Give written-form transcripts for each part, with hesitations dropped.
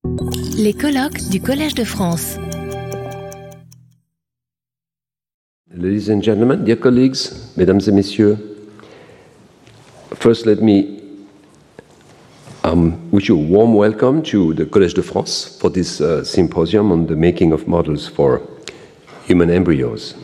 Les colloques du Collège de France. Ladies and gentlemen, dear colleagues, mesdames et messieurs, first let me wish you a warm welcome to the Collège de France for this symposium on the making of models for human embryos.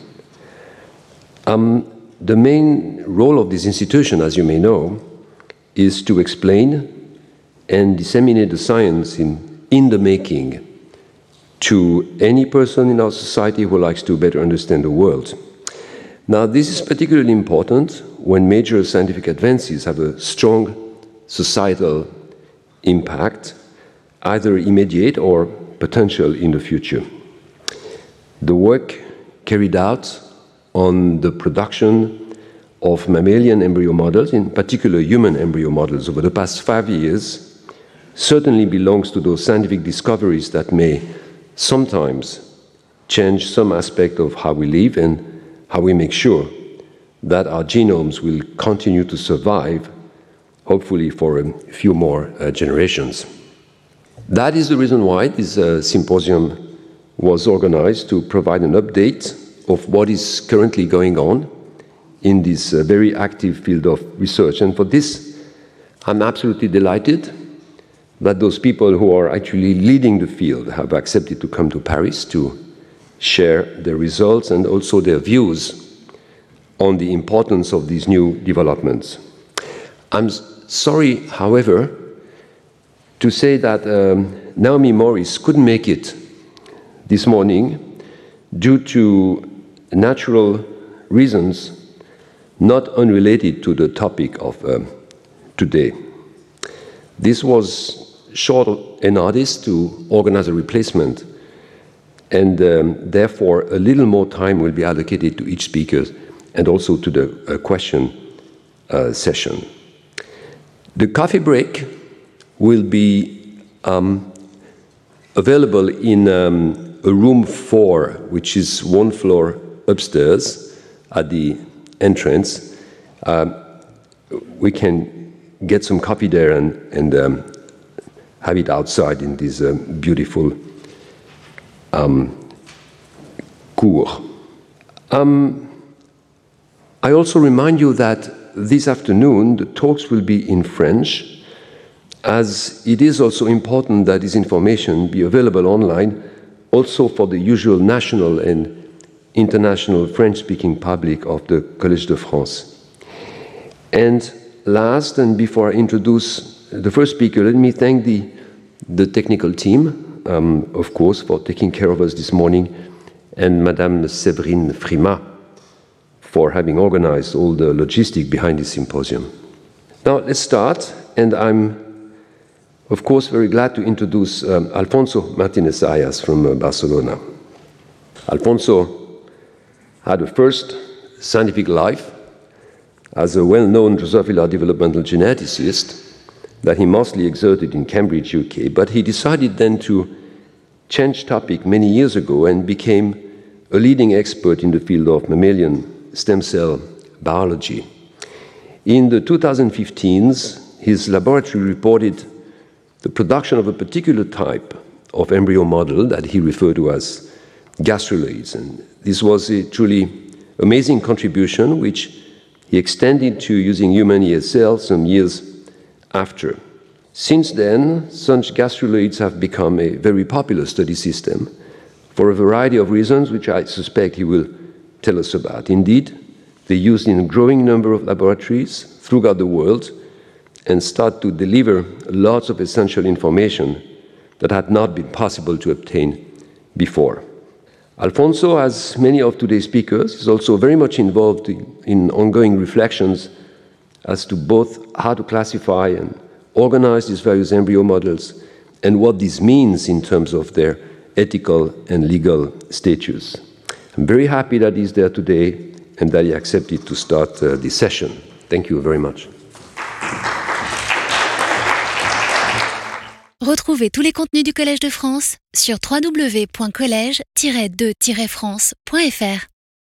The main role of this institution, as you may know, is to explain and disseminate the science in the making to any person in our society who likes to better understand the world. Now, this is particularly important when major scientific advances have a strong societal impact, either immediate or potential in the future. The work carried out on the production of mammalian embryo models, in particular human embryo models, over the past 5 years, certainly belongs to those scientific discoveries that may sometimes change some aspect of how we live and how we make sure that our genomes will continue to survive, hopefully for a few more generations. That is the reason why this symposium was organized, to provide an update of what is currently going on in this very active field of research. And for this, I'm absolutely delighted that those people who are actually leading the field have accepted to come to Paris to share their results and also their views on the importance of these new developments. I'm sorry, however, to say that Naomi Morris couldn't make it this morning due to natural reasons not unrelated to the topic of today. This was short an artist to organize a replacement, and therefore a little more time will be allocated to each speaker and also to the question session. The coffee break will be available in a room 4, which is one floor upstairs at the entrance. We can get some coffee there and have it outside in this beautiful cour. I also remind you that this afternoon the talks will be in French, as it is also important that this information be available online also for the usual national and international French-speaking public of the Collège de France. And last, and before I introduce the first speaker, let me thank the technical team, of course, for taking care of us this morning, and Madame Séverine Frima for having organized all the logistics behind this symposium. Now, let's start, and I'm, of course, very glad to introduce Alfonso Martínez-Ayas from Barcelona. Alfonso had a first scientific life as a well-known Drosophila developmental geneticist that he mostly exerted in Cambridge, UK, but he decided then to change topic many years ago and became a leading expert in the field of mammalian stem cell biology. In the 2015s, his laboratory reported the production of a particular type of embryo model that he referred to as gastruloids. And this was a truly amazing contribution, which he extended to using human ES cells some years after. Since then, such gastruloids have become a very popular study system for a variety of reasons, which I suspect he will tell us about. Indeed, they're used in a growing number of laboratories throughout the world and start to deliver lots of essential information that had not been possible to obtain before. Alfonso, as many of today's speakers, is also very much involved in ongoing reflections as to both how to classify and organize these various embryo models and what this means in terms of their ethical and legal status. I'm very happy that he's there today and that he accepted to start this session. Thank you very much. Retrouvez tous les contenus du Collège de France sur www.collège-2-france.fr.